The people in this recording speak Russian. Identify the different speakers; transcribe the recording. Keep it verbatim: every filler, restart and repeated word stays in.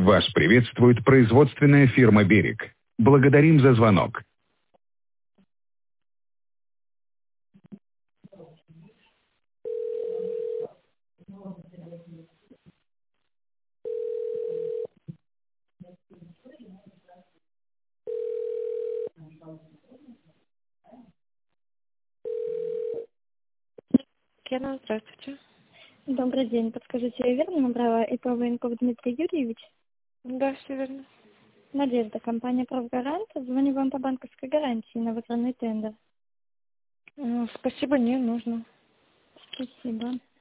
Speaker 1: Вас приветствует производственная фирма «Берег». Благодарим за звонок.
Speaker 2: Кена, здравствуйте.
Speaker 3: Добрый день. Подскажите, я верно набрала ИП Военков Дмитрий Юрьевич?
Speaker 2: Да, все верно.
Speaker 3: Надежда, компания «Правгарант». Звоню вам по банковской гарантии на выигранный тендер.
Speaker 2: Ну, спасибо, не нужно.
Speaker 3: Спасибо.